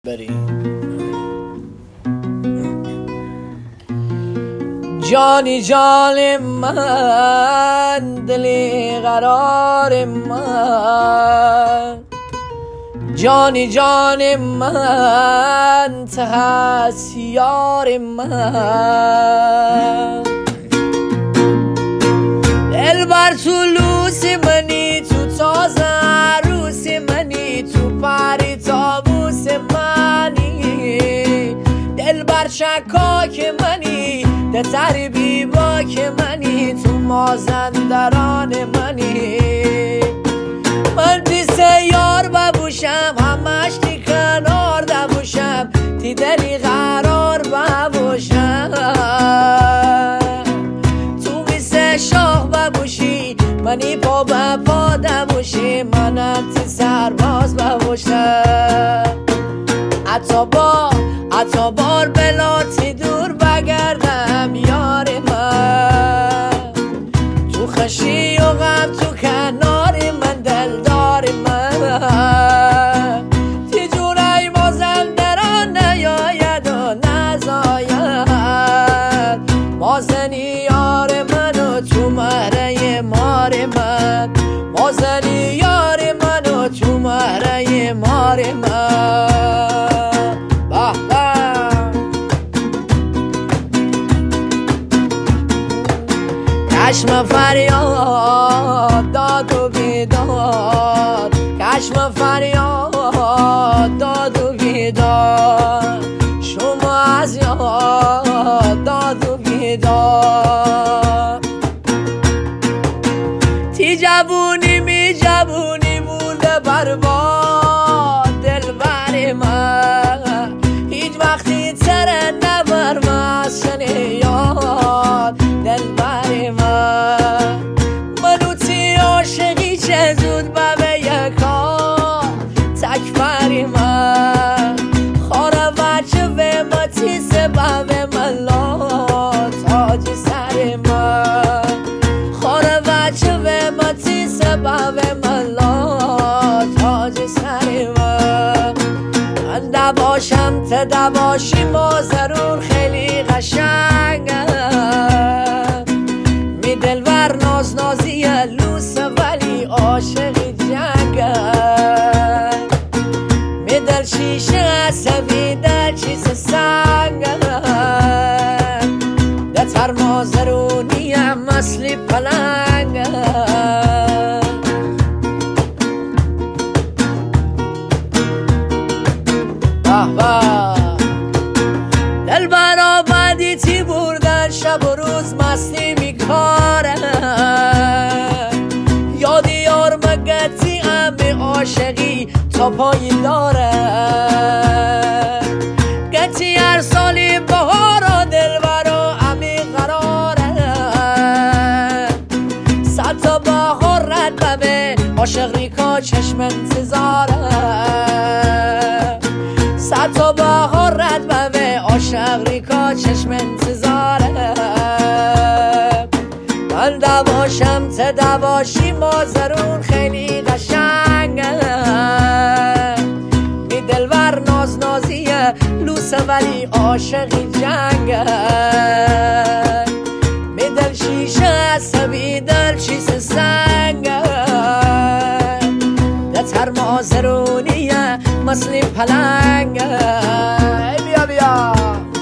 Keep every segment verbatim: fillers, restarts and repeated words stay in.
بریم. جانی جان من، دلی قرار من، جانی جان من، ته از یار من. دلبر تو لوس منی، تو تازه عروس منی، تو پری تابوس منی. دلبر شکاک منی، ده تربی باک منی، تو مازندران منی. من تی سیار ببوشم، همش تی کنار دبوشم، تی دلی قرار ببوشم. تو میسه شاه ببوشی، منی پا به پا دبوشی، منم تی سرباز ببوشم. عطا با عطا بار بلاتی دور بگردم یار من. تو خشی و غم تو کنار من، دلدار من. تی جونای مازندران نیاید و نزاید، مازنی یار من و تو مهره مار من. مازنی یار من و تو مهره مار من. کشم فریاد داد و بیداد، کشم فریاد داد و بیداد، شما از یاد داد و بیداد. تی جوونی می جوونی مونده برباد، دلبر من هیچ وقتی تره نبر مسن یاد، دلبر من. منو تی عاشقی چه زود ببه یکا تکبری من. خاره وچه و متی سبب من لا تاج سر من. خاره وچه و متی سبب من لا تاج سر من. من دباشم ته دباشی مازرون خیلی قشنگم. می دلبر ناز نازی لوسه ولی عاشقی جنگم. می دل شیشه عصبی دل چیز سنگم. دتر مازرونی هم مثلی پلنگم. دلبر آبادی تی بردن شب و روز مستی میکارن. یادی یار مگتی همه عاشقی تا پایین دارن. گتی هر سالی بهارا دلبر همی قرارن. صد تا بهار رد ببه عاشق ریکا چشم انتظارن. صد تا بهار رد ببه عاشق ریکا چشم انتظاره. من دواشم ته دواشی مازرون خیلی قشنگه. می دلبر ناز نازیه لوسه ولی عاشقی جنگه. می دل شیشه عصبی دل چیز سنگه. دتر مازرونیه مثلی پلنگه. بیا بیا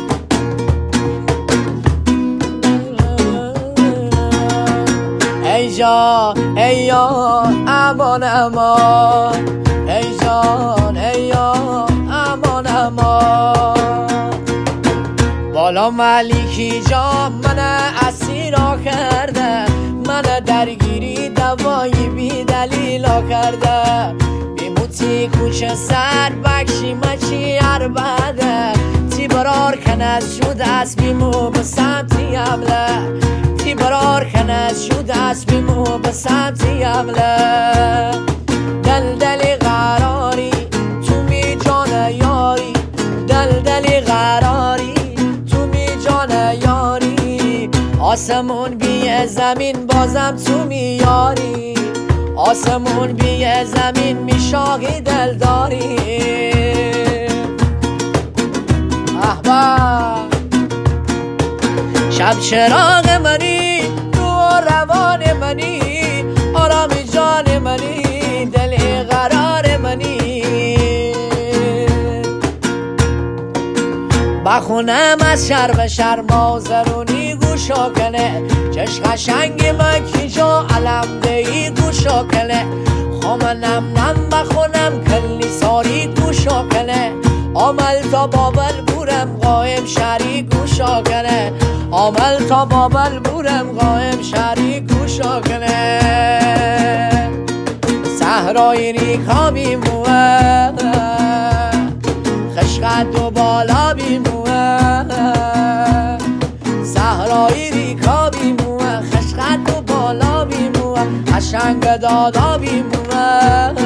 ای جان ای جان امان امان، ای جان ای جان امان امان. بالا ملیکی جان من اسیرا کرده، من درگیری دوایی بی دلیلا کرده. بیموتی کوچه سر بکشی مچی عربده. تی برار کنز شد از بیمو به سمتی عمله. تی برار کنز شد از بیمو به سمتی عمله. دل دلی قراری تو می جان یاری، دل دلی قراری تو می جان یاری. آسمون بی زمین بازم تو میاری، آسمون بی زمین میشاقی دلداری. موه شب چراغ منی رو روان منی آرامی جان منی دل قرار منی بخونم از شر به شر مازرونی گوشا کنه چش قشنگ من کی جا علم دهی گوشا کنه خامنم نم بخونم کلی ساری گوشا کنه عمل تا بابل بورم قایم شری گوشا کنه عمل تا بابل بورم قایم شری گوشا کنه صحرای ریکا بیموه خشقت و بالا بیموه صحرای ریکا بیموه خشقت و بالا بیموه قشنگ دادا بیموه